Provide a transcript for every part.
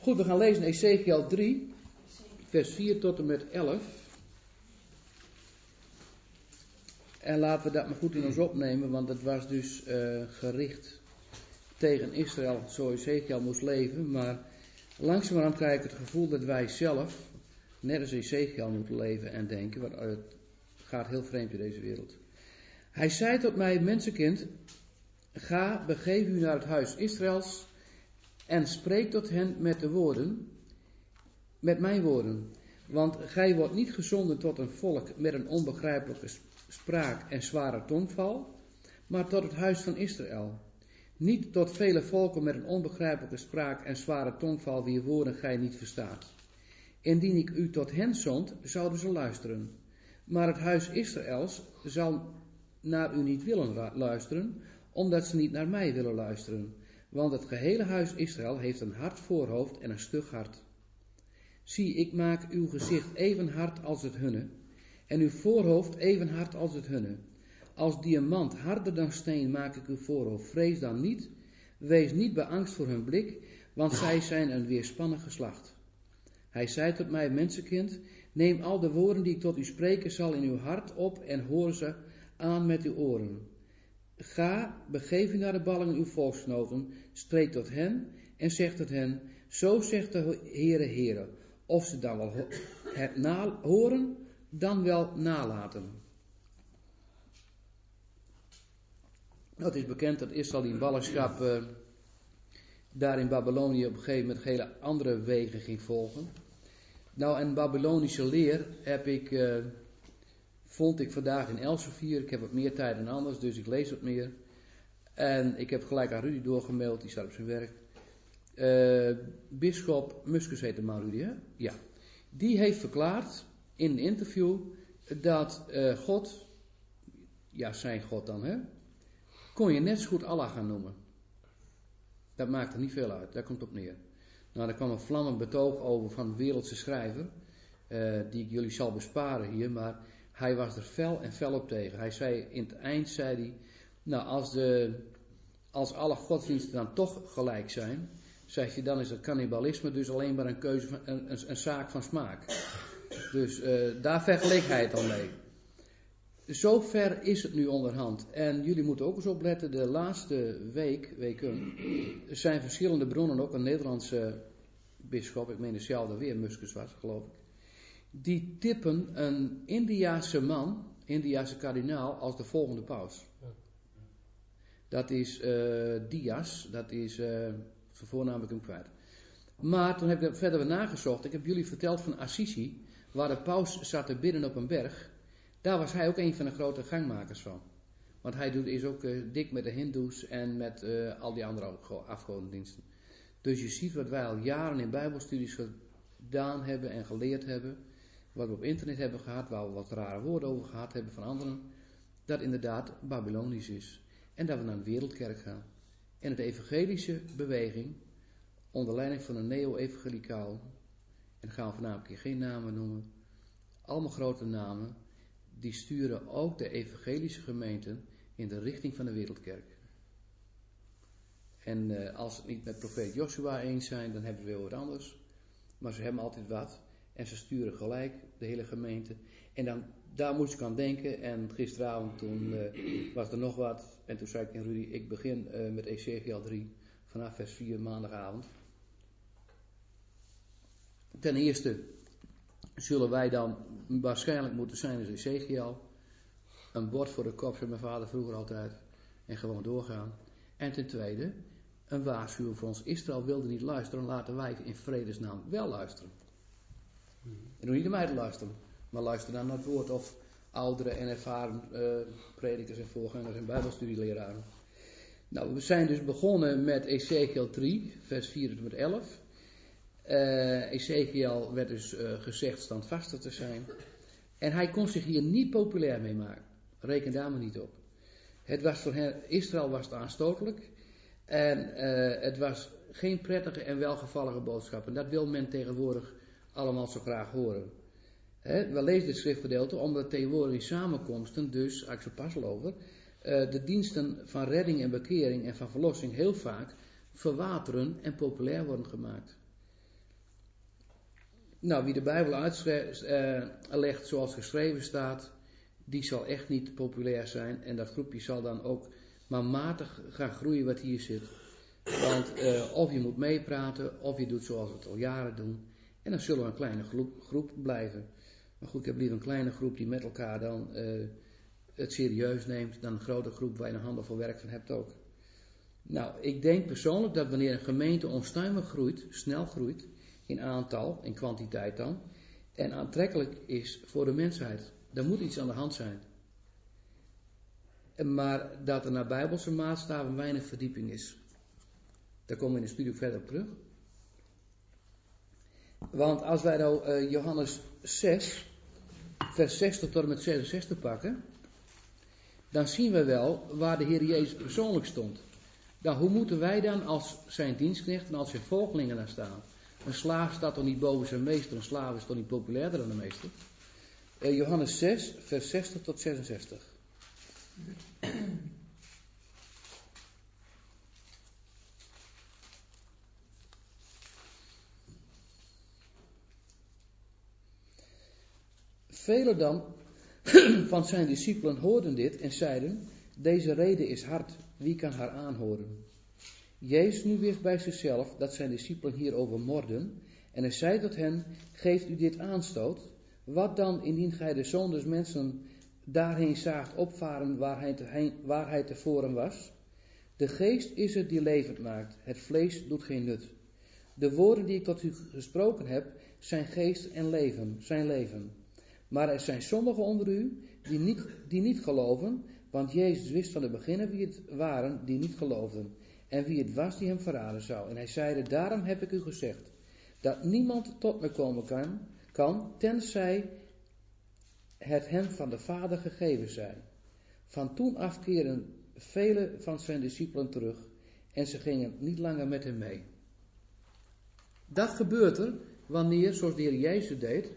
Goed, we gaan lezen Ezekiel 3, vers 4 tot en met 11. En laten we dat maar goed in ons opnemen, want het was dus gericht tegen Israël, zo Ezekiel moest leven. Maar langzamerhand krijg ik het gevoel dat wij zelf, net als Ezekiel, moeten leven en denken. Want het gaat heel vreemd in deze wereld. Hij zei tot mij, mensenkind, ga, begeef u naar het huis Israëls en spreek tot hen met de woorden, met mijn woorden. Want gij wordt niet gezonden tot een volk met een onbegrijpelijke spraak en zware tongval, maar tot het huis van Israël. Niet tot vele volken met een onbegrijpelijke spraak en zware tongval, wier woorden gij niet verstaat. Indien ik u tot hen zond, zouden ze luisteren. Maar het huis Israëls zal naar u niet willen luisteren, omdat ze niet naar mij willen luisteren. Want het gehele huis Israël heeft een hard voorhoofd en een stug hart. Zie, ik maak uw gezicht even hard als het hunne, en uw voorhoofd even hard als het hunne. Als diamant harder dan steen maak ik uw voorhoofd. Vrees dan niet, wees niet beangst voor hun blik, want zij zijn een weerspannig geslacht. Hij zei tot mij, mensenkind, neem al de woorden die ik tot u spreken zal in uw hart op en hoor ze aan met uw oren. Ga, begeef u naar de ballingen uw volksgenoten, spreek tot hen en zeg tot hen, zo zegt de Heere, of ze dan wel het horen, dan wel nalaten. Nou, het is bekend dat Israël in ballingschap daar in Babylonië op een gegeven moment hele andere wegen ging volgen. Nou, een Babylonische leer vond ik vandaag in Elsevier. Ik heb wat meer tijd dan anders, dus ik lees wat meer. En ik heb gelijk aan Rudy doorgemaild, die staat op zijn werk. Bisschop Muskus heet de man, Rudy, hè? Ja. Die heeft verklaard in een interview dat God, ja, zijn God dan, hè, kon je net zo goed Allah gaan noemen. Dat maakt er niet veel uit, daar komt het op neer. Nou, daar kwam een vlammend betoog over van een wereldse schrijver, die ik jullie zal besparen hier, maar hij was er fel op tegen. Hij zei, in het eind zei hij, nou, als alle godsdiensten dan toch gelijk zijn, zeg je, dan is het cannibalisme dus alleen maar een keuze van een zaak van smaak. Dus daar vergeleek hij het al mee. Zover is het nu onderhand. En jullie moeten ook eens opletten, de laatste weken, er zijn verschillende bronnen, ook een Nederlandse bisschop, ik meen dezelfde weer, Muskus was, geloof ik. Die tippen een Indiase kardinaal, als de volgende paus. Dat is Dias, dat is, zijn voornaam heb ik hem kwijt. Maar toen heb ik verder weer nagezocht, ik heb jullie verteld van Assisi, waar de paus zat te bidden op een berg. Daar was hij ook een van de grote gangmakers van. Want hij is ook dik met de hindoes en met al die andere afgodendiensten. Dus je ziet wat wij al jaren in bijbelstudies gedaan hebben en geleerd hebben. Wat we op internet hebben gehad, waar we wat rare woorden over gehad hebben van anderen. Dat inderdaad Babylonisch is. En dat we naar een wereldkerk gaan. En de evangelische beweging, onder leiding van een neo-evangelicaal. En dan gaan we vanavond hier geen namen noemen. Allemaal grote namen. Die sturen ook de evangelische gemeenten in de richting van de wereldkerk. En als ze het niet met profeet Joshua eens zijn, dan hebben ze weer wat anders. Maar ze hebben altijd wat. En ze sturen gelijk de hele gemeente. En dan, daar moest ik aan denken. En gisteravond toen was er nog wat. En toen zei ik tegen Rudy, ik begin met Ezekiel 3 vanaf vers 4 maandagavond. Ten eerste zullen wij dan waarschijnlijk moeten zijn als Ezekiel. Een bord voor de kop, zei mijn vader vroeger altijd. En gewoon doorgaan. En ten tweede, een waarschuwing voor ons. Israël wilde niet luisteren, laten wij in vredesnaam wel luisteren. En doe niet naar mij te luisteren, maar luister dan naar het woord of oudere en ervaren predikers en voorgangers en bijbelstudieleraren. Nou, we zijn dus begonnen met Ezekiel 3, vers 4 tot met 11. Ezekiel werd dus gezegd standvastig te zijn. En hij kon zich hier niet populair mee maken. Reken daar maar niet op. Het was voor Israël was het aanstotelijk. En het was geen prettige en welgevallige boodschap. En dat wil men tegenwoordig allemaal zo graag horen. We lezen dit schriftgedeelte omdat tegenwoordig in samenkomsten, dus, ik zo pas al over, de diensten van redding en bekering en van verlossing heel vaak verwateren en populair worden gemaakt. Nou, wie de Bijbel uitlegt zoals geschreven staat, die zal echt niet populair zijn. En dat groepje zal dan ook maar matig gaan groeien wat hier zit. Want of je moet meepraten, of je doet zoals we het al jaren doen. En dan zullen we een kleine groep blijven. Maar goed, ik heb liever een kleine groep die met elkaar dan het serieus neemt, dan een grote groep waar je een handenvol werk van hebt ook. Nou, ik denk persoonlijk dat wanneer een gemeente onstuimig groeit, snel groeit, in aantal, in kwantiteit dan, en aantrekkelijk is voor de mensheid, dan moet iets aan de hand zijn. Maar dat er naar Bijbelse maatstaven weinig verdieping is. Daar komen we in de studie verder op terug. Want als wij nou Johannes 6, vers 60 tot en met 66 pakken, dan zien we wel waar de Heer Jezus persoonlijk stond. Nou, hoe moeten wij dan als zijn dienstknechten en als zijn volgelingen daar staan? Een slaaf staat toch niet boven zijn meester, een slaaf is toch niet populairder dan de meester? Johannes 6, vers 60 tot 66. Velen dan van zijn discipelen hoorden dit en zeiden, deze rede is hard, wie kan haar aanhoren? Jezus nu wist bij zichzelf dat zijn discipelen hierover morden en hij zei tot hen, geeft u dit aanstoot? Wat dan indien gij de Zoon des mensen daarheen zaagt opvaren waar hij tevoren was? De geest is het die levend maakt, het vlees doet geen nut. De woorden die ik tot u gesproken heb, zijn geest en leven, zijn leven. Maar er zijn sommigen onder u die niet geloven, want Jezus wist van de beginnen wie het waren die niet geloofden. En wie het was die hem verraden zou. En hij zeide, daarom heb ik u gezegd, dat niemand tot me komen kan, tenzij het hem van de Vader gegeven zij. Van toen af keerden vele van zijn discipelen terug, en ze gingen niet langer met hem mee. Dat gebeurt er wanneer, zoals de Heer Jezus deed,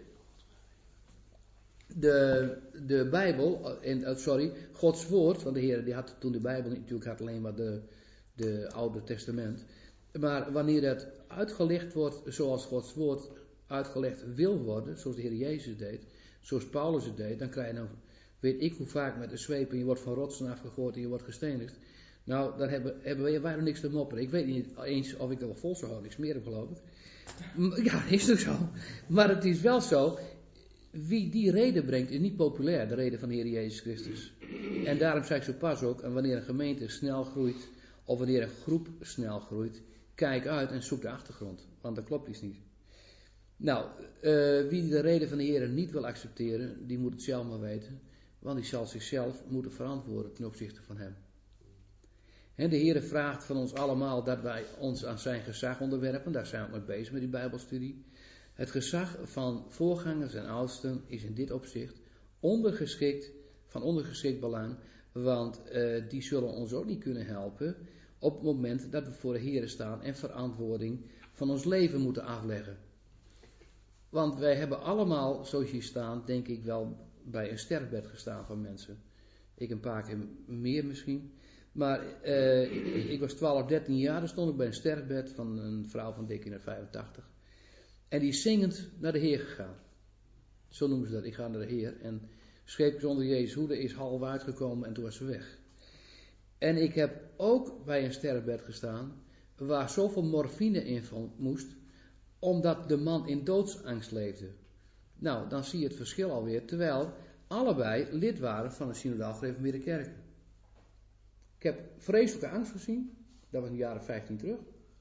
de Bijbel, Gods woord, want de Heer die had toen de Bijbel natuurlijk had alleen maar de Oude Testament. Maar wanneer dat uitgelegd wordt zoals Gods woord uitgelegd wil worden, zoals de Heer Jezus deed, zoals Paulus het deed, dan krijg je dan, weet ik hoe vaak met de zweep en je wordt van rotsen afgegooid en je wordt gestenigd. Nou, dan hebben wij nog niks te mopperen. Ik weet niet eens of ik er wel vol zou houden, ik smeer hem geloof ik. Ja, is ook zo. Maar het is wel zo, wie die reden brengt is niet populair, de reden van de Heer Jezus Christus. En daarom zei ik zo pas ook, en wanneer een gemeente snel groeit, of wanneer een groep snel groeit, kijk uit en zoek de achtergrond, want dat klopt iets niet. Nou, wie de reden van de Heer niet wil accepteren, die moet het zelf maar weten, want die zal zichzelf moeten verantwoorden ten opzichte van hem. En de Heer vraagt van ons allemaal dat wij ons aan zijn gezag onderwerpen, daar zijn we mee bezig met die Bijbelstudie. Het gezag van voorgangers en oudsten is in dit opzicht van ondergeschikt belang, want die zullen ons ook niet kunnen helpen op het moment dat we voor de Heer staan en verantwoording van ons leven moeten afleggen. Want wij hebben allemaal, zoals hier staan, denk ik wel bij een sterfbed gestaan van mensen. Ik een paar keer meer misschien. Maar ik was 12, 13 jaar, dan stond ik bij een sterfbed van een vrouw van dik in de 85. En die is zingend naar de Heer gegaan. Zo noemen ze dat, ik ga naar de Heer. En scheep zonder Jezus hoede is half uitgekomen en toen was ze weg. En ik heb ook bij een sterfbed gestaan, waar zoveel morfine in moest, omdat de man in doodsangst leefde. Nou, dan zie je het verschil alweer, terwijl allebei lid waren van de synodaal gereformeerde kerk. Ik heb vreselijke angst gezien, dat was in de jaren 15 terug.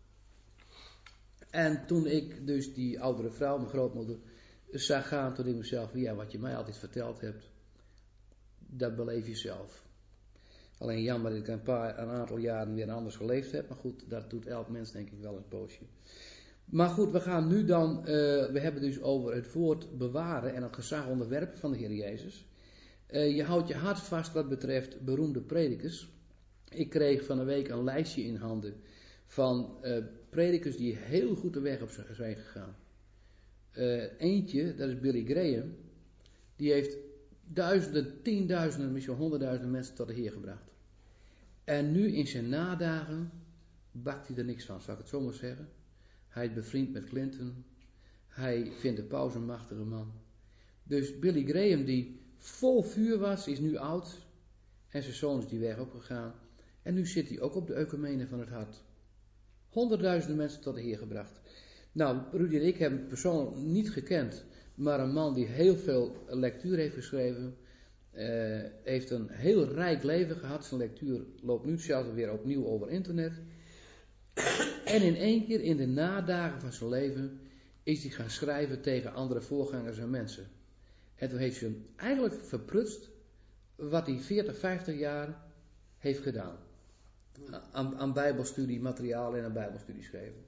En toen ik dus die oudere vrouw, mijn grootmoeder, zag gaan, toen ik mezelf, ja, wat je mij altijd verteld hebt, dat beleef je zelf. Alleen jammer dat ik een aantal jaren weer anders geleefd heb, maar goed, dat doet elk mens denk ik wel een poosje. Maar goed, we gaan nu dan, we hebben dus over het woord bewaren en het gezag onderwerpen van de Heer Jezus. Je houdt je hart vast wat betreft beroemde predikers. Ik kreeg van een week een lijstje in handen van predikers die heel goed de weg op zijn gegaan. Eentje, dat is Billy Graham, die heeft duizenden, tienduizenden, misschien 100.000 mensen tot de Heer gebracht. En nu in zijn nadagen bakt hij er niks van, zou ik het zo maar zeggen. Hij is bevriend met Clinton. Hij vindt de paus een machtige man. Dus Billy Graham, die vol vuur was, is nu oud. En zijn zoon is die weg opgegaan. En nu zit hij ook op de ecumene van het hart. 100.000 mensen tot de Heer gebracht. Nou, Rudy en ik hebben hem persoonlijk niet gekend. Maar een man die heel veel lectuur heeft geschreven. Heeft een heel rijk leven gehad. Zijn lectuur loopt nu zelfs weer opnieuw over internet. En in één keer in de nadagen van zijn leven is hij gaan schrijven tegen andere voorgangers en mensen. En toen heeft hij hem eigenlijk verprutst wat hij 40, 50 jaar heeft gedaan. Aan bijbelstudie, materiaal en aan bijbelstudie schrijven.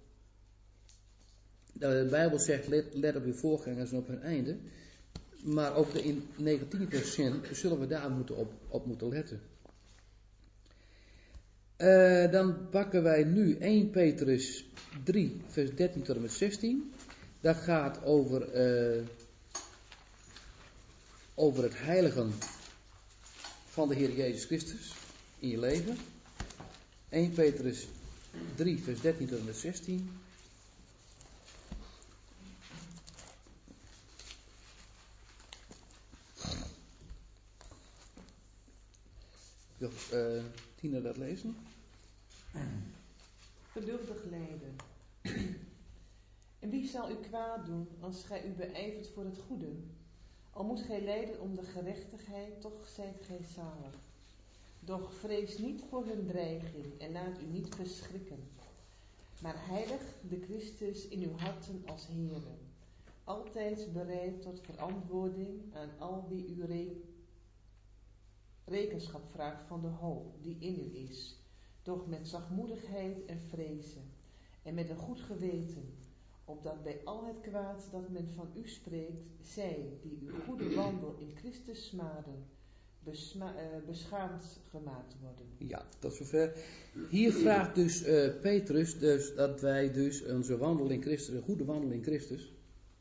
De Bijbel zegt, let op uw voorgangers en op hun einde. Maar ook in negatieve zin zullen we daar op moeten letten. Dan pakken wij nu 1 Petrus 3, vers 13 tot en met 16. Dat gaat over het heiligen van de Heer Jezus Christus in je leven. 1 Petrus 3, vers 13 tot en met 16. Wil Tina dat lezen? Geduldig lijden. En wie zal u kwaad doen als gij u beijvert voor het goede? Al moet gij lijden om de gerechtigheid, toch zijt gij zalig. Doch vrees niet voor hun dreiging en laat u niet verschrikken. Maar heilig de Christus in uw harten als Heere. Altijd bereid tot verantwoording aan al wie u rekenschap vraagt van de hoop die in u is. Doch met zachtmoedigheid en vrezen. En met een goed geweten. Opdat bij al het kwaad dat men van u spreekt, zij die uw goede wandel in Christus smaden, beschaamd gemaakt worden. Ja, tot zover. Hier vraagt dus Petrus dus dat wij dus onze wandel in Christus, een goede wandel in Christus,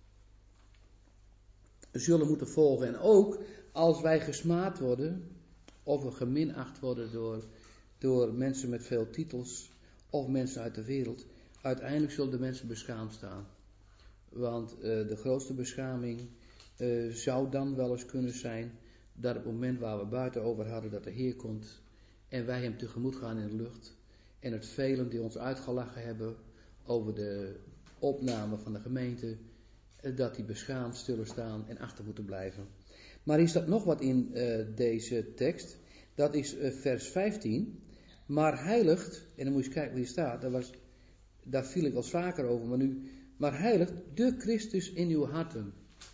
zullen moeten volgen. En ook als wij gesmaad worden, of we geminacht worden door mensen met veel titels, of mensen uit de wereld, uiteindelijk zullen de mensen beschaamd staan. Want de grootste beschaming zou dan wel eens kunnen zijn dat op het moment waar we buiten over hadden dat de Heer komt en wij hem tegemoet gaan in de lucht en het velen die ons uitgelachen hebben over de opname van de gemeente, dat die beschaamd zullen staan en achter moeten blijven. Maar hier staat nog wat in deze tekst, dat is vers 15, maar heiligt, en dan moet je eens kijken wie staat, daar viel ik wel vaker over, maar heiligt de Christus in uw harten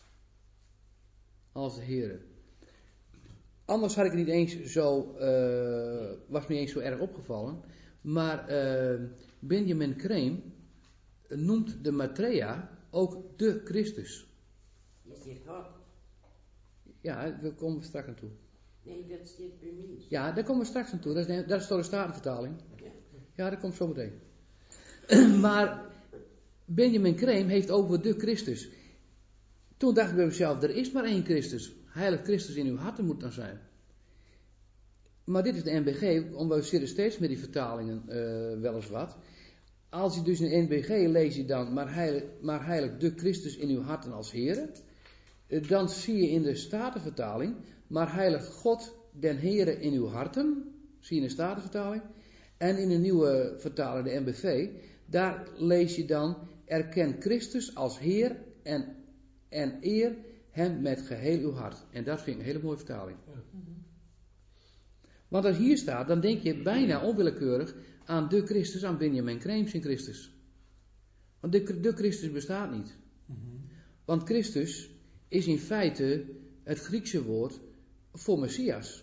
als de Heere. Anders had ik het niet eens zo, was me niet eens zo erg opgevallen. Maar Benjamin Creme noemt de Maitreya ook de Christus. Dat zit God. Ja, daar komen we straks aan toe. Nee, dat zit bij mij. Ja, daar komen we straks aan toe. Dat is door de Statenvertaling. Ja, dat komt zo meteen. Maar Benjamin Creme heeft over de Christus. Toen dacht ik bij mezelf, er is maar één Christus. Heilig Christus in uw harten moet dan zijn. Maar dit is de NBG, omdat we zitten steeds met die vertalingen wel eens wat. Als je dus in de NBG lees je dan, maar heilig de Christus in uw harten als Heere. Dan zie je in de Statenvertaling, maar heilig God den Heere in uw harten. Zie je in de Statenvertaling. En in de nieuwe vertaling, de NBV, daar lees je dan, erken Christus als Heer en eer hem met geheel uw hart. En dat vind ik een hele mooie vertaling. Ja. Want als hier staat, dan denk je bijna onwillekeurig aan de Christus, aan Benjamin Creme in Christus. Want de Christus bestaat niet. Want Christus is in feite het Griekse woord voor Messias.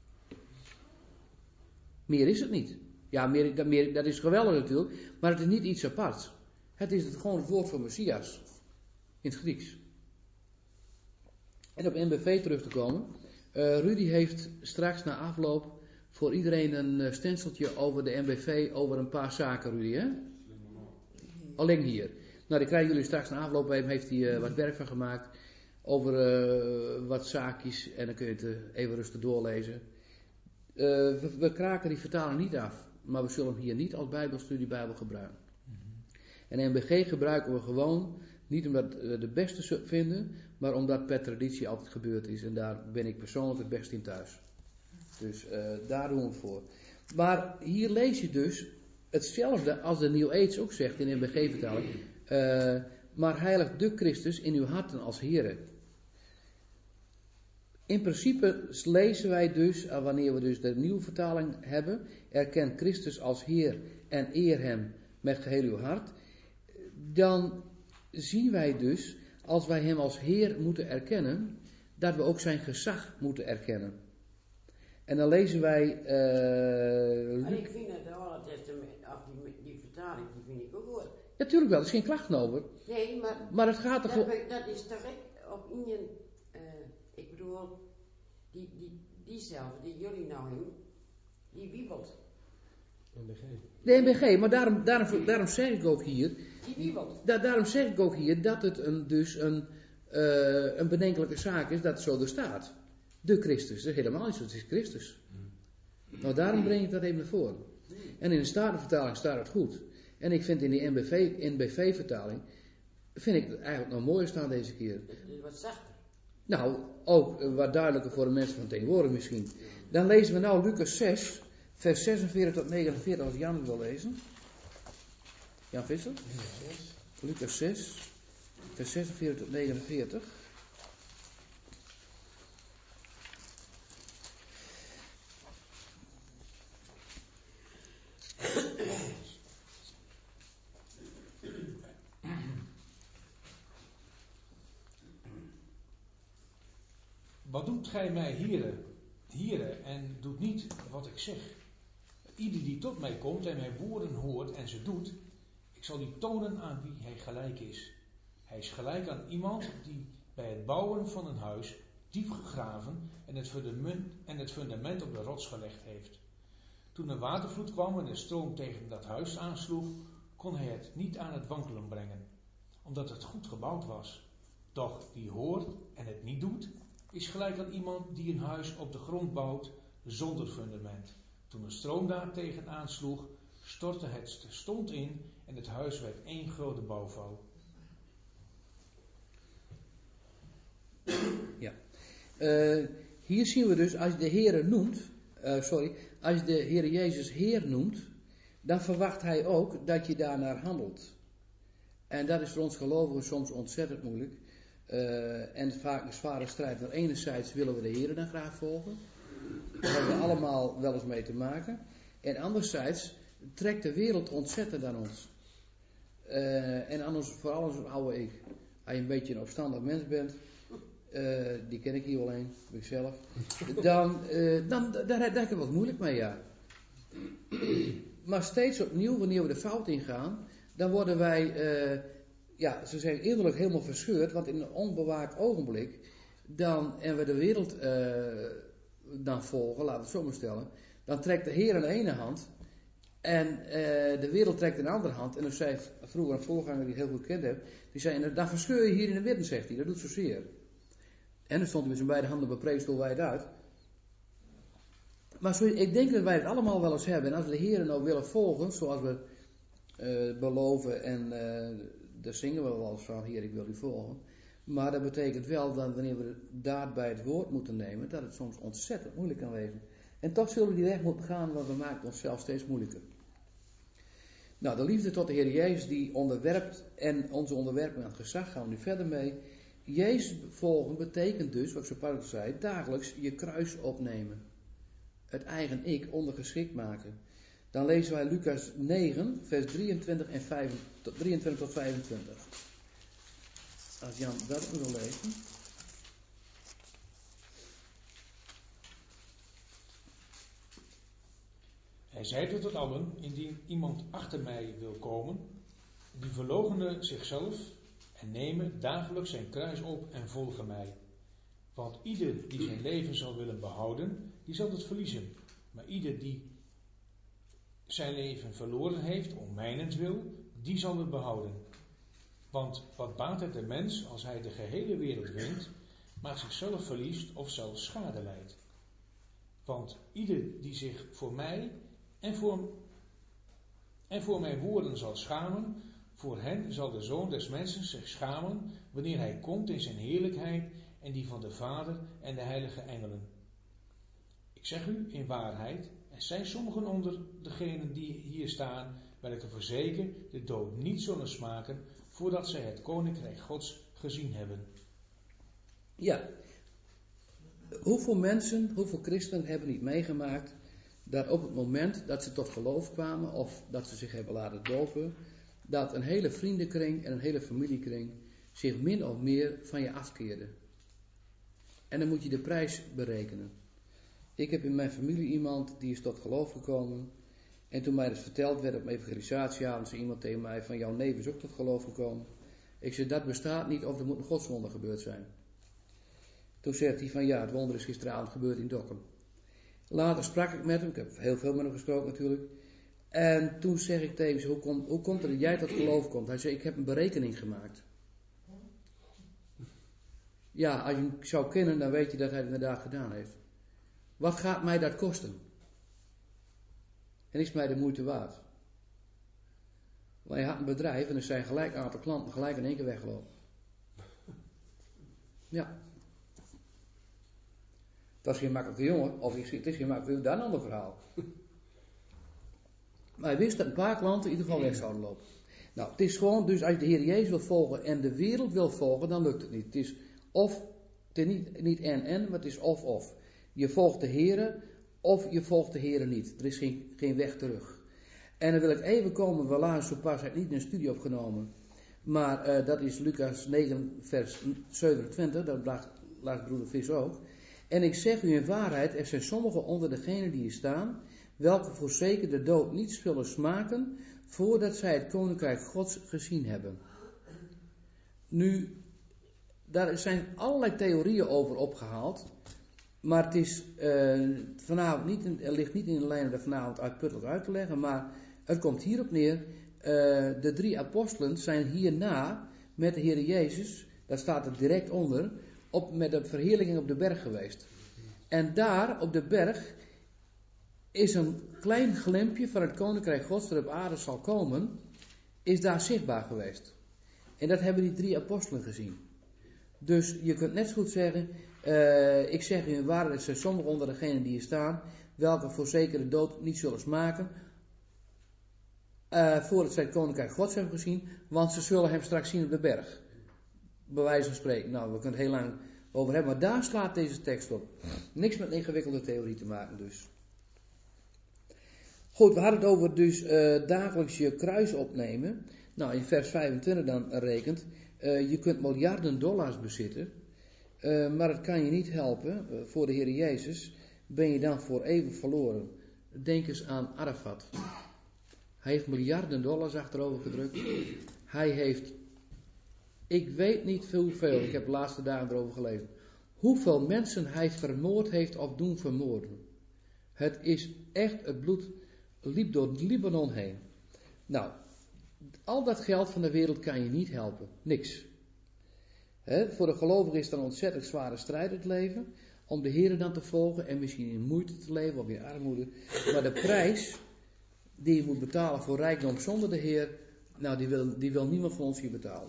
Meer is het niet. Ja, meer, dat is geweldig natuurlijk, maar het is niet iets aparts. Het is gewoon het woord voor Messias. In het Grieks. En op NBV terug te komen. Rudy heeft straks na afloop voor iedereen een stenciltje over de NBV over een paar zaken, Rudy, hè? Alleen hier. Nou, die krijgen jullie straks na afloop. Heeft hij wat werk van gemaakt over wat zaakjes. En dan kun je het even rustig doorlezen. We kraken die vertaling niet af. Maar we zullen hem hier niet als bijbelstudie Bijbel gebruiken. En NBG gebruiken we gewoon Niet omdat we de beste vinden, maar omdat per traditie altijd gebeurd is. En daar ben ik persoonlijk het best in thuis. Dus daar doen we het voor. Maar hier lees je dus hetzelfde als de New Age ook zegt in de NBG-vertaling. Maar heilig de Christus in uw harten als Here. In principe lezen wij dus, wanneer we dus de nieuwe vertaling hebben, erken Christus als Heer en eer Hem met geheel uw hart. Dan zien wij dus, als wij Hem als Heer moeten erkennen, dat we ook zijn gezag moeten erkennen. En dan lezen wij... Maar ik vind het Oude Testament, die vertaling, die vind ik ook goed. Natuurlijk wel, er is geen klachten over. Nee, Maar het gaat er gewoon... Dat is direct op in ik bedoel, diezelfde die jullie nou hebben, die wiebelt. De NBG, maar daarom zeg ik ook hier... Die wiebelt. Daarom zeg ik ook hier dat het een bedenkelijke zaak is dat het zo er staat. De Christus, dat is helemaal niet zo, het is Christus. Nou, daarom breng ik dat even naar voren. En in de Statenvertaling staat het goed. En ik vind in die NBV-vertaling, vind ik het eigenlijk nog mooier staan deze keer. Het is wat zachter. Nou, ook wat duidelijker voor de mensen van tegenwoordig misschien. Dan lezen we nou Lucas 6, vers 46 tot 49, als Jan het wil lezen. Jan Visser? Lucas 6, vers 46 tot 49. Wat doet gij mij, Heere, en doet niet wat ik zeg? Ieder die tot mij komt en mijn woorden hoort en ze doet, ik zal die tonen aan wie hij gelijk is. Hij is gelijk aan iemand die bij het bouwen van een huis diep gegraven en het fundament op de rots gelegd heeft. Toen een watervloed kwam en de stroom tegen dat huis aansloeg, kon hij het niet aan het wankelen brengen, omdat het goed gebouwd was. Doch wie hoort en het niet doet, is gelijk aan iemand die een huis op de grond bouwt zonder fundament. Toen de stroom daar tegen aansloeg, stortte het terstond in en het huis werd één grote bouwval. Ja. Hier zien we dus, als je de Heere noemt, als je de Heere Jezus Heer noemt, dan verwacht hij ook dat je daarnaar handelt. En dat is voor ons gelovigen soms ontzettend moeilijk. En vaak een zware strijd. Want enerzijds willen we de Heere dan graag volgen. Daar hebben we allemaal wel eens mee te maken. En anderzijds trekt de wereld ontzettend aan ons. En aan ons, vooral ons oude ik. Als je een beetje een opstandig mens bent, die ken ik hier wel een, ben ik zelf. Daar heb ik wat moeilijk mee, ja. Maar steeds opnieuw, wanneer we de fout ingaan, dan worden wij, ze zeggen innerlijk helemaal verscheurd, want in een onbewaakt ogenblik, en we de wereld dan volgen, laten we het zo maar stellen, dan trekt de Heer aan de ene hand en de wereld trekt aan de andere hand. En dan zei vroeger een voorganger die ik heel goed kende, die zei, dan verscheur je hier in de midden, zegt hij, dat doet zozeer. En dan stond hij met zijn beide handen bepreesd wijd uit. Maar ik denk dat wij het allemaal wel eens hebben. En als we de Heer nou willen volgen, zoals we beloven, en daar zingen we wel eens van, Heer, ik wil u volgen. Maar dat betekent wel dat wanneer we daad bij het woord moeten nemen, dat het soms ontzettend moeilijk kan wezen. En toch zullen we die weg moeten gaan, want we maken het onszelf steeds moeilijker. Nou, de liefde tot de Heer Jezus die onderwerpt en onze onderwerping aan het gezag, gaan we nu verder mee. Jezus volgen betekent dus, wat ik zo Paulus zei, dagelijks je kruis opnemen. Het eigen ik ondergeschikt maken. Dan lezen wij Lucas 9, vers 23 tot 25. Als Jan dat wil lezen. Hij zeide tot allen, indien iemand achter mij wil komen, die verloochene zichzelf en nemen dagelijks zijn kruis op en volgen mij. Want ieder die zijn leven zal willen behouden, die zal het verliezen. Maar ieder die zijn leven verloren heeft om mijnentwil, die zal het behouden. Want wat baat het de mens als hij de gehele wereld wint, maar zichzelf verliest of zelfs schade lijdt? Want ieder die zich voor mij en voor mijn woorden zal schamen, Voor hen zal de Zoon des Mensen zich schamen wanneer hij komt in zijn heerlijkheid en die van de Vader en de heilige engelen. Ik zeg u in waarheid, er zijn sommigen onder degenen die hier staan, welke voorzeker de dood niet zullen smaken, voordat zij het koninkrijk Gods gezien hebben. Ja, hoeveel mensen, hoeveel christenen hebben niet meegemaakt dat op het moment dat ze tot geloof kwamen of dat ze zich hebben laten dopen, dat een hele vriendenkring en een hele familiekring zich min of meer van je afkeerden. En dan moet je de prijs berekenen. Ik heb in mijn familie iemand die is tot geloof gekomen. En toen mij dat verteld werd op mijn evangelisatieavond, zei iemand tegen mij van jouw neef is ook tot geloof gekomen. Ik zei dat bestaat niet of er moet een godswonder gebeurd zijn. Toen zegt hij van ja, het wonder is gisteravond gebeurd in Dokkum. Later sprak ik met hem, ik heb heel veel met hem gesproken natuurlijk. En toen zeg ik tegen hem, hoe komt het dat jij tot geloof komt? Hij zei, ik heb een berekening gemaakt. Ja, als je hem zou kennen, dan weet je dat hij het inderdaad gedaan heeft. Wat gaat mij dat kosten? En is mij de moeite waard? Want hij had een bedrijf en er zijn gelijk een aantal klanten gelijk in één keer weggelopen. Ja. Dat is geen makkelijke jongen, of het is geen makkelijke jongen, dat is een ander verhaal. Maar hij wist dat een paar klanten in ieder geval weg zouden lopen. Nou, het is gewoon, dus als je de Heer Jezus wil volgen en de wereld wil volgen, dan lukt het niet. Het is of, het is niet en, maar het is of. Je volgt de Heer of je volgt de Heer niet. Er is geen weg terug. En dan wil ik even komen, we lazen zo pas, niet in een studie opgenomen. Maar dat is Lucas 9 vers 27, dat laat broeder Vis ook. En ik zeg u in waarheid, er zijn sommigen onder degenen die hier staan, welke voorzeker de dood niet zullen smaken, voordat zij het koninkrijk Gods gezien hebben. Nu, daar zijn allerlei theorieën over opgehaald, maar het is vanavond niet, er ligt niet in de lijn om dat vanavond uitputtelijk uit te leggen, maar het komt hierop neer, de 3 apostelen zijn hierna met de Heer Jezus, daar staat het direct onder, met de verheerlijking op de berg geweest. En daar op de berg is een klein glimpje van het koninkrijk Gods dat op aarde zal komen, is daar zichtbaar geweest. En dat hebben die 3 apostelen gezien. Dus je kunt net zo goed zeggen, ik zeg u in waarheid, er zijn sommigen onder degenen die hier staan, welke voorzeker de dood niet zullen smaken, voordat zij het koninkrijk Gods hebben gezien, want ze zullen hem straks zien op de berg. Bij wijze van spreken. Nou, we kunnen het heel lang over hebben, maar daar slaat deze tekst op. Niks met een ingewikkelde theorie te maken dus. Goed, we hadden het over dus dagelijks je kruis opnemen. Nou, in vers 25 dan rekent, je kunt miljarden dollars bezitten, maar het kan je niet helpen. Voor de Heer Jezus ben je dan voor eeuwig verloren. Denk eens aan Arafat. Hij heeft miljarden dollars achterover gedrukt. Hij heeft, ik weet niet hoeveel, ik heb de laatste dagen erover gelezen, hoeveel mensen hij vermoord heeft of doen vermoorden. Het is echt, het bloed liep door het Libanon heen. Nou, al dat geld van de wereld kan je niet helpen. Niks. Voor de gelovigen is het een ontzettend zware strijd het leven. Om de Heer dan te volgen en misschien in moeite te leven of in armoede. Maar de prijs die je moet betalen voor rijkdom zonder de Heer, nou die wil niemand van ons hier betalen.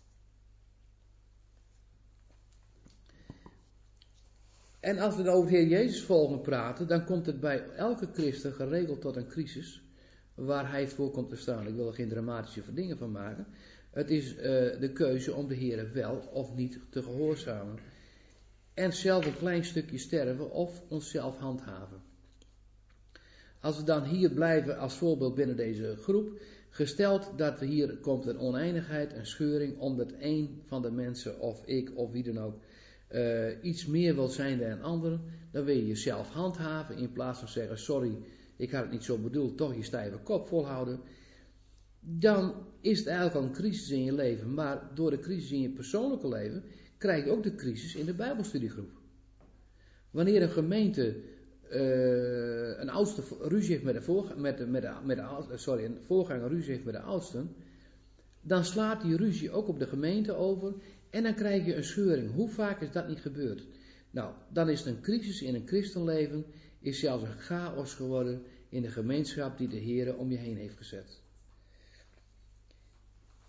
En als we over de Heer Jezus volgen praten, dan komt het bij elke christen geregeld tot een crisis waar hij voor komt te staan. Ik wil er geen dramatische verdingen van maken. Het is de keuze om de Heer wel of niet te gehoorzamen. En zelf een klein stukje sterven of onszelf handhaven. Als we dan hier blijven als voorbeeld binnen deze groep, gesteld dat hier komt een oneindigheid, een scheuring, omdat een van de mensen of ik of wie dan ook iets meer wil zijn dan een ander, dan wil je jezelf handhaven in plaats van zeggen, sorry, ik had het niet zo bedoeld, toch je stijve kop volhouden. Dan is het eigenlijk al een crisis in je leven, maar door de crisis in je persoonlijke leven, krijg je ook de crisis in de Bijbelstudiegroep. Wanneer een gemeente een oudste ruzie heeft met een voorganger ruzie heeft met de oudsten, dan slaat die ruzie ook op de gemeente over en dan krijg je een scheuring. Hoe vaak is dat niet gebeurd? Nou, dan is het een crisis in een christenleven, is zelfs een chaos geworden in de gemeenschap die de Heer om je heen heeft gezet.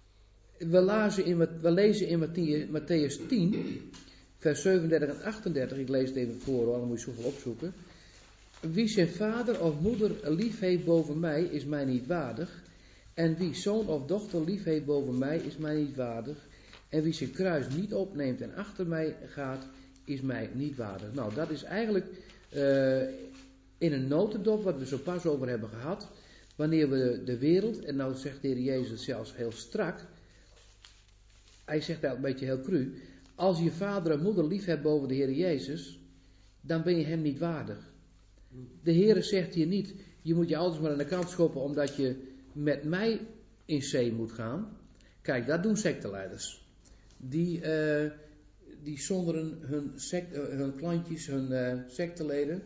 We lezen in Matthäus 10, vers 37 en 38. Ik lees het even voor, hoor, dan moet je zoveel opzoeken. Wie zijn vader of moeder lief heeft boven mij, is mij niet waardig. En wie zoon of dochter lief heeft boven mij, is mij niet waardig. En wie zijn kruis niet opneemt en achter mij gaat, is mij niet waardig. Nou, dat is eigenlijk in een notendop wat we zo pas over hebben gehad. Wanneer we de wereld, en nou zegt de Heer Jezus zelfs heel strak. Hij zegt dat een beetje heel cru. Als je vader en moeder lief hebt boven de Heer Jezus, dan ben je hem niet waardig. De Heer zegt hier niet, je moet je ouders maar aan de kant schoppen omdat je met mij in zee moet gaan. Kijk, dat doen secteleiders. Die zonderen hun klantjes, hun secteleden,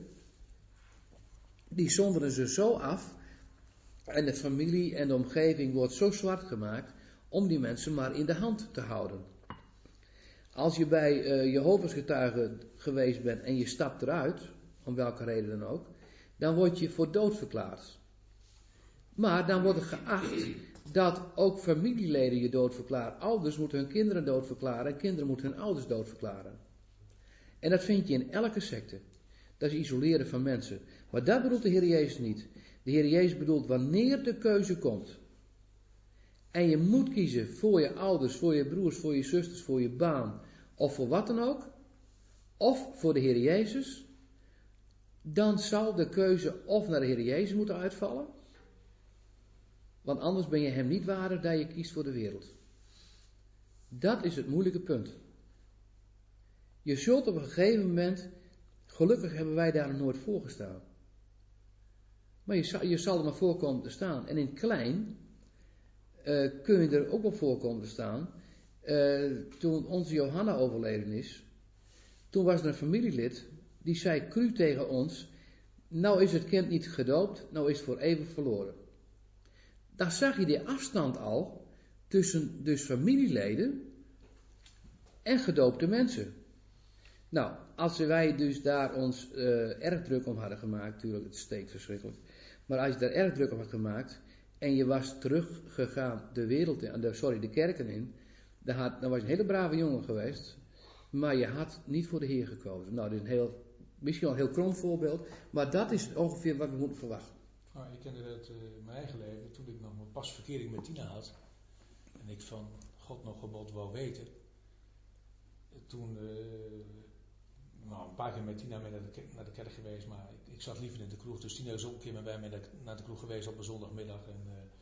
die zonderen ze zo af. En de familie en de omgeving wordt zo zwart gemaakt om die mensen maar in de hand te houden. Als je bij Jehovah's getuigen geweest bent en je stapt eruit, om welke reden dan ook, dan word je voor dood verklaard. Maar dan wordt er geacht dat ook familieleden je dood verklaren. Ouders moeten hun kinderen dood verklaren en kinderen moeten hun ouders dood verklaren. En dat vind je in elke secte. Dat is isoleren van mensen. Maar dat bedoelt de Heer Jezus niet. De Heer Jezus bedoelt wanneer de keuze komt. En je moet kiezen voor je ouders, voor je broers, voor je zusters, voor je baan. Of voor wat dan ook. Of voor de Heer Jezus. Dan zal de keuze of naar de Heer Jezus moeten uitvallen. Want anders ben je hem niet waardig dat je kiest voor de wereld. Dat is het moeilijke punt. Je zult op een gegeven moment, gelukkig hebben wij daar nog nooit voor gestaan. Maar je zal er maar voor komen te staan. En in klein kun je er ook op voor komen te staan. Toen onze Johanna overleden is, toen was er een familielid die zei cru tegen ons, nou is het kind niet gedoopt, nou is het voor eeuwig verloren. Daar zag je de afstand al tussen dus familieleden en gedoopte mensen. Nou, als wij dus daar ons erg druk om hadden gemaakt, natuurlijk, het steekt verschrikkelijk. Maar als je daar erg druk om had gemaakt en je was teruggegaan de kerken in, dan was je een hele brave jongen geweest, maar je had niet voor de Heer gekozen. Nou, dit is misschien wel een heel krom voorbeeld, maar dat is ongeveer wat we moeten verwachten. Nou, ik kende dat in mijn eigen leven, toen ik nog mijn pas verkering met Tina had, en ik van God nog gebod wou weten, toen, een paar keer met Tina mee naar de kerk geweest, maar ik zat liever in de kroeg, dus Tina is ook een keer met mij naar de kroeg geweest op een zondagmiddag, en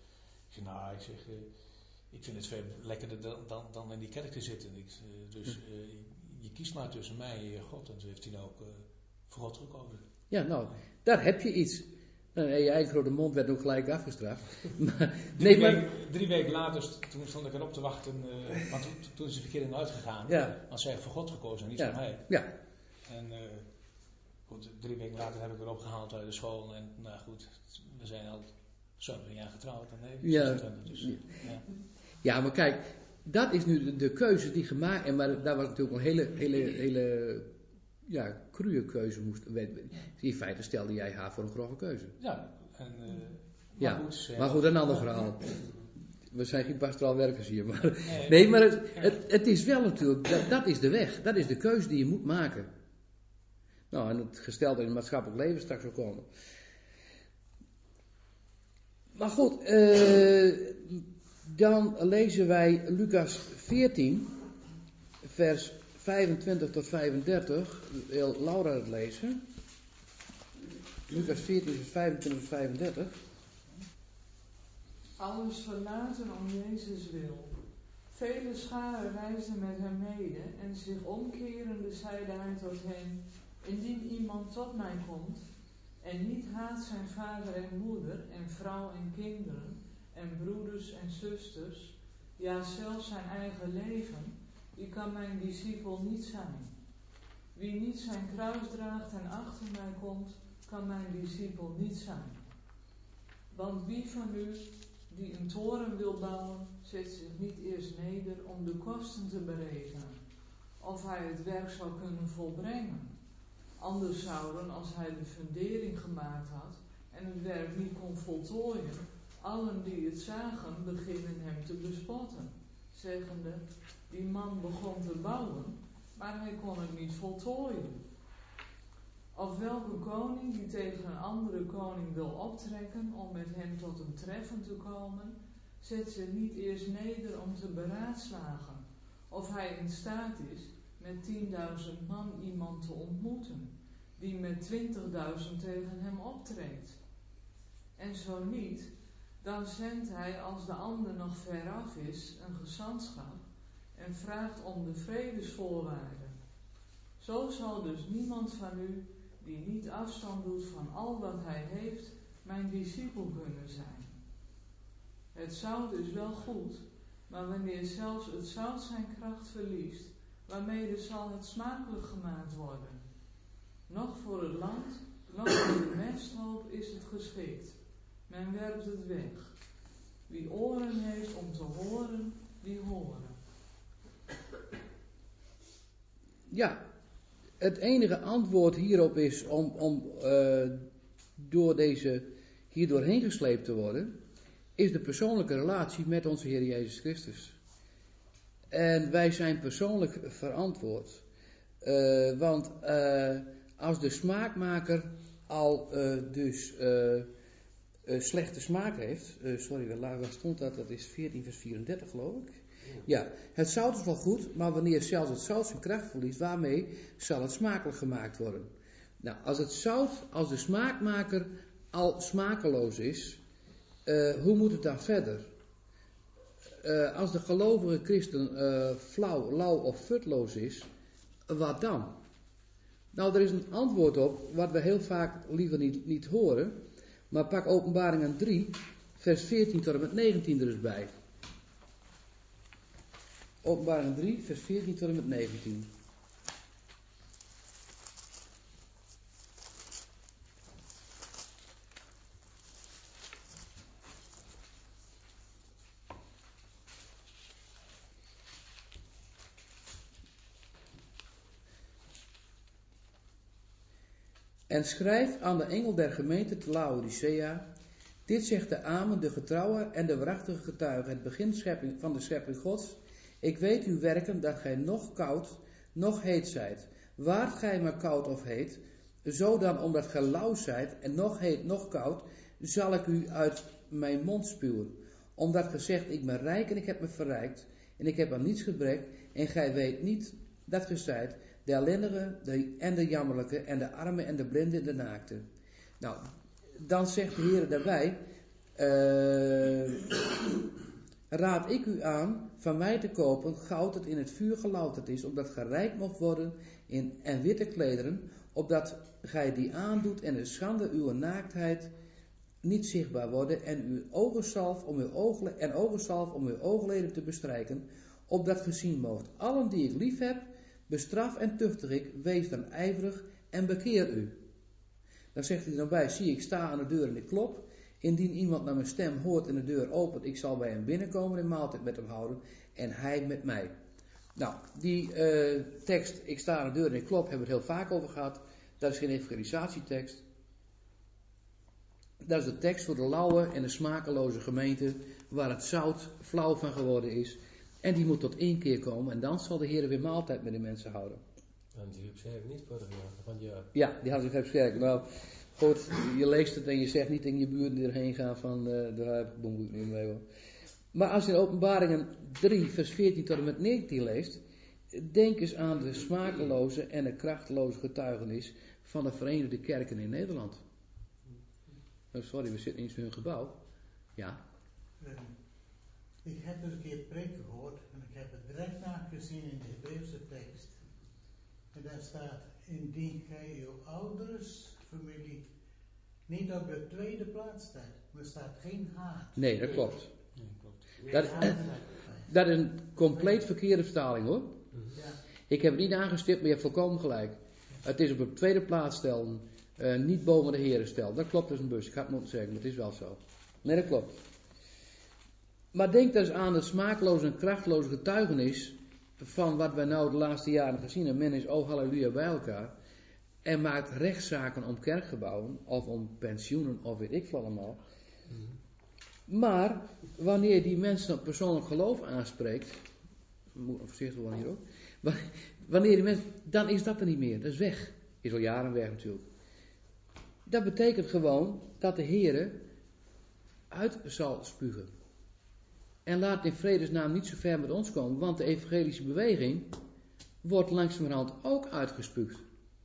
ik vind het veel lekkerder dan in die kerk te zitten. Je kiest maar tussen mij en God, en toen heeft Tina ook voor God gekozen. Ja, nou, daar heb je iets. En je eigen grote mond werd ook gelijk afgestraft. Drie weken later, toen stond ik erop te wachten, want toen is de verkering uitgegaan. Ja. Want zij heeft voor God gekozen en niet voor mij. Ja. En goed, 3 weken later heb ik weer opgehaald uit de school. En nou goed, we zijn al 7 jaar getrouwd. En 26, dus, Ja, maar kijk, dat is nu de keuze die gemaakt. En maar daar was natuurlijk een hele cruwe keuze. In feite stelde jij haar voor een grove keuze. Ja, en, maar goed, een ander verhaal. We zijn geen pastoraal werkers hier. Maar, nee, maar het is wel natuurlijk, dat is de weg. Dat is de keuze die je moet maken. Nou, en het gestelde in het maatschappelijk leven straks ook komen. Maar goed, dan lezen wij Lucas 14, vers 25 tot 35. Wil Laura het lezen? Lucas 14, vers 25 tot 35. Alles verlaten om Jezus wil. Vele scharen reisden met hem mede en zich omkerende zeide hij tot hen, indien iemand tot mij komt en niet haat zijn vader en moeder en vrouw en kinderen en broeders en zusters, ja zelfs zijn eigen leven, die kan mijn discipel niet zijn. Wie niet zijn kruis draagt en achter mij komt, kan mijn discipel niet zijn. Want wie van u die een toren wil bouwen, zet zich niet eerst neder om de kosten te berekenen, of hij het werk zou kunnen volbrengen. Anders zouden, als hij de fundering gemaakt had en het werk niet kon voltooien, allen die het zagen beginnen hem te bespotten, zeggende, die man begon te bouwen, maar hij kon het niet voltooien. Of welke koning die tegen een andere koning wil optrekken om met hem tot een treffen te komen, zet zich niet eerst neder om te beraadslagen of hij in staat is met 10.000 man iemand te ontmoeten, die met 20.000 tegen hem optreedt. En zo niet, dan zendt hij als de ander nog veraf is een gezantschap en vraagt om de vredesvoorwaarden. Zo zal dus niemand van u die niet afstand doet van al wat hij heeft, mijn discipel kunnen zijn. Het zout is wel goed, maar wanneer zelfs het zout zijn kracht verliest, waarmee zal het smakelijk gemaakt worden. Nog voor het land, nog voor de mesthoop is het geschikt. Men werpt het weg. Wie oren heeft om te horen, die horen. Ja, het enige antwoord hierop is om door deze hier doorheen gesleept te worden, is de persoonlijke relatie met onze Heer Jezus Christus. En wij zijn persoonlijk verantwoord. Want als de smaakmaker al slechte smaak heeft, waar stond dat? Dat is 14 vers 34 geloof ik. Ja, het zout is wel goed, maar wanneer zelfs het zout zijn kracht verliest, waarmee zal het smakelijk gemaakt worden? Nou, als het zout, als de smaakmaker al smakeloos is, hoe moet het dan verder? Als de gelovige christen flauw, lauw of futloos is, wat dan? Nou, er is een antwoord op, wat we heel vaak liever niet horen, maar pak Openbaringen 3, vers 14 tot en met 19 er eens bij. Openbaringen 3, vers 14 tot en met 19. En schrijf aan de engel der gemeente te Laodicea, dit zegt de Amen, de getrouwe en de waarachtige getuige, het begin van de schepping Gods. Ik weet uw werken, dat gij nog koud, nog heet zijt. Waart gij maar koud of heet, zo dan omdat gij lauw zijt en nog heet, nog koud, zal ik u uit mijn mond spuwen. Omdat gij zegt, ik ben rijk en ik heb me verrijkt, en ik heb aan niets gebrek, en gij weet niet dat gij zijt, de ellendige en de jammerlijke, en de arme en de blinde en de naakte. Nou, dan zegt de Heer daarbij, raad ik u aan van mij te kopen goud dat in het vuur gelouterd is, opdat gij rijk mocht worden en witte klederen, opdat gij die aandoet en de schande uw naaktheid niet zichtbaar worden, en uw ogenzalf om uw oogleden te bestrijken, opdat gij zien moogt. Allen die ik lief heb, bestraf en tuchtig ik, wees dan ijverig en bekeer u. Dan zegt hij dan bij, zie ik sta aan de deur en ik klop. Indien iemand naar mijn stem hoort en de deur opent, ik zal bij hem binnenkomen en maaltijd met hem houden en hij met mij. Nou, die tekst, ik sta aan de deur en ik klop, hebben we het heel vaak over gehad. Dat is geen evangelisatietekst. Dat is de tekst voor de lauwe en de smakeloze gemeente, waar het zout flauw van geworden is. En die moet tot inkeer komen en dan zal de Heer weer maaltijd met de mensen houden. En die heb niet vorig jaar, van ja. Ja, die hadden zich even Nou, goed, je leest het en je zegt niet in je buurt erheen gaan van, daar heb ik boemboek niet mee hoor. Maar als je in Openbaringen 3 vers 14 tot en met 19 leest, denk eens aan de smakeloze en de krachteloze getuigenis van de Verenigde Kerken in Nederland. Oh, sorry, we zitten in hun gebouw. Ja. Ik heb er een keer preken gehoord en ik heb het direct nagezien in de Hebreeuwse tekst. En daar staat, indien gij uw ouders, familie, niet op de tweede plaats staat. Maar er staat geen haat. Nee, dat klopt. Nee, klopt. Dat is een compleet verkeerde vertaling hoor. Ja. Ik heb het niet aangestipt, maar je hebt volkomen gelijk. Het is op de tweede plaats stellen, niet boven de Heeren stellen. Dat klopt als een bus, ik ga het moeten zeggen, maar het is wel zo. Nee, dat klopt. Maar denk dus aan de smakeloze en krachteloze getuigenis van wat wij nou de laatste jaren gezien hebben. Men is, oh halleluja, bij elkaar. En maakt rechtszaken om kerkgebouwen, of om pensioenen, of weet ik veel allemaal. Maar wanneer die mensen op persoonlijk geloof aanspreekt, moet voorzichtig worden hier ook, wanneer die mensen, dan is dat er niet meer, dat is weg. Is al jaren weg natuurlijk. Dat betekent gewoon dat de Heere uit zal spugen. En laat in vredesnaam niet zo ver met ons komen, want de evangelische beweging wordt langzamerhand ook uitgespuugd.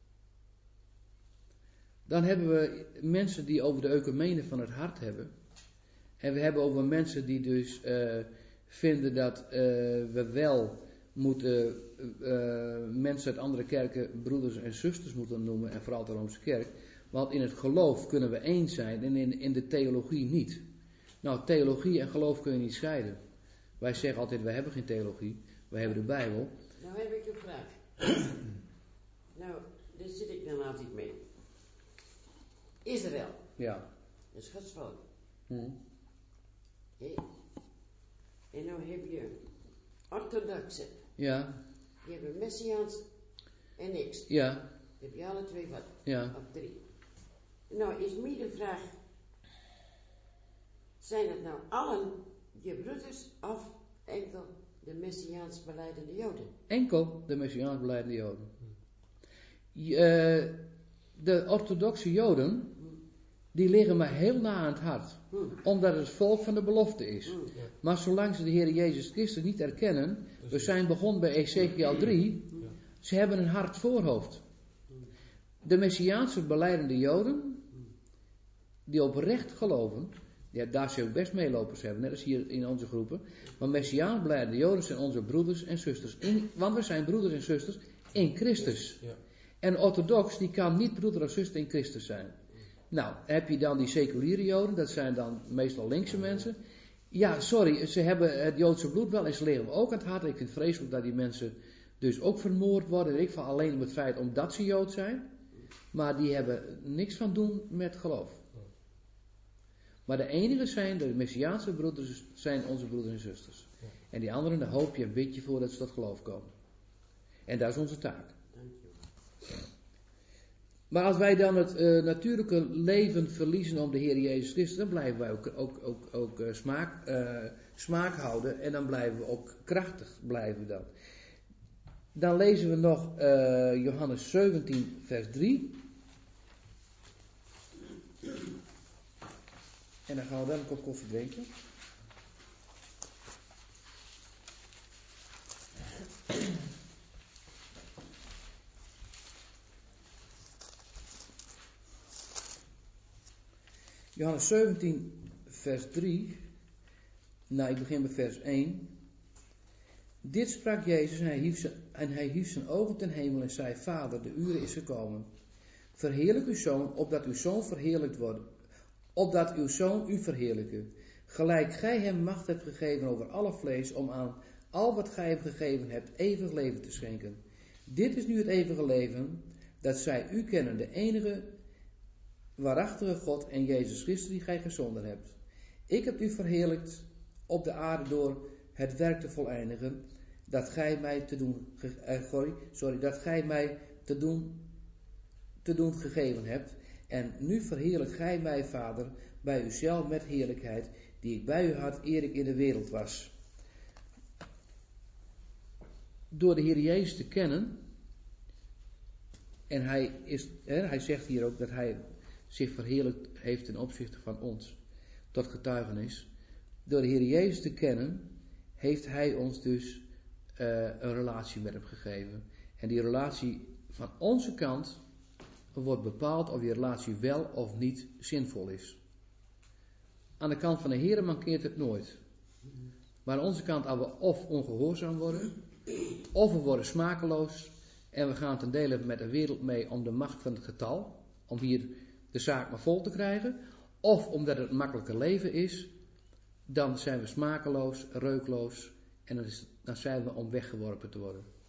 Dan hebben we mensen die over de ecumene van het hart hebben. En we hebben over mensen die dus vinden dat we wel moeten mensen uit andere kerken broeders en zusters moeten noemen. En vooral de Roomse kerk. Want in het geloof kunnen we eens zijn en in de theologie niet. Nou, theologie en geloof kun je niet scheiden. Wij zeggen altijd, wij hebben geen theologie. Wij hebben de Bijbel. Nou heb ik een vraag. Nou, daar zit ik dan altijd mee. Israël. Ja. Dat is Gods volk. Hm. Hey. En nou heb je orthodoxen. Ja. Die hebben Messiaans en niks. Ja. Dan heb je alle twee wat. Ja. Of 3. Nou is mij de vraag. Zijn het nou allen je broeders of enkel de Messiaans belijdende Joden? Enkel de Messiaans belijdende Joden. De orthodoxe Joden, die liggen me heel na aan het hart. Omdat het volk van de belofte is. Maar zolang ze de Heer Jezus Christus niet erkennen, we zijn begonnen bij Ezekiel 3, ze hebben een hard voorhoofd. De Messiaanse belijdende Joden, die oprecht geloven, ja, daar zullen we best meelopers hebben, net als hier in onze groepen. Maar Messiaans belijdende Joden zijn onze broeders en zusters. Want we zijn broeders en zusters in Christus. Ja. En orthodox, die kan niet broeder of zuster in Christus zijn. Nou, heb je dan die seculiere Joden, dat zijn dan meestal linkse mensen. Ja, sorry, ze hebben het Joodse bloed wel en ze liggen ook aan het hart. Ik vind het vreselijk dat die mensen dus ook vermoord worden. Ik van alleen om het feit omdat ze Jood zijn. Maar die hebben niks van doen met geloof. Maar de enige zijn, de Messiaanse broeders, zijn onze broeders en zusters. En die anderen, daar hoop je en bid je voor dat ze tot geloof komen. En dat is onze taak. Maar als wij dan het natuurlijke leven verliezen om de Heer Jezus Christus, dan blijven wij ook smaak houden en dan blijven we ook krachtig blijven dan. Dan lezen we nog Johannes 17 vers 3. En dan gaan we dan een kop koffie drinken. Johannes 17, vers 3. Nou, ik begin bij vers 1. Dit sprak Jezus en hij hief zijn ogen ten hemel en zei: Vader, de uur is gekomen. Verheerlijk uw Zoon, opdat uw Zoon verheerlijkt wordt. Opdat uw Zoon u verheerlijke. Gelijk gij hem macht hebt gegeven over alle vlees, om aan al wat gij hem gegeven hebt eeuwig leven te schenken. Dit is nu het eeuwige leven, dat zij u kennen, de enige waarachtige God en Jezus Christus die gij gezonden hebt. Ik heb u verheerlijkt op de aarde door het werk te voleindigen, dat gij mij te doen gegeven hebt. En nu verheerlijk gij mij, Vader, bij uzelf met heerlijkheid, die ik bij u had, eer ik in de wereld was. Door de Heer Jezus te kennen, en hij zegt hier ook dat hij zich verheerlijkt heeft ten opzichte van ons, tot getuigenis. Door de Heer Jezus te kennen, heeft hij ons dus een relatie met hem gegeven. En die relatie van onze kant wordt bepaald of die relatie wel of niet zinvol is. Aan de kant van de Heer mankeert het nooit. Maar aan onze kant, als we of ongehoorzaam worden, of we worden smakeloos en we gaan ten dele met de wereld mee om de macht van het getal, om hier de zaak maar vol te krijgen, of omdat het een makkelijker leven is, dan zijn we smakeloos, reukloos en dan zijn we om weggeworpen te worden.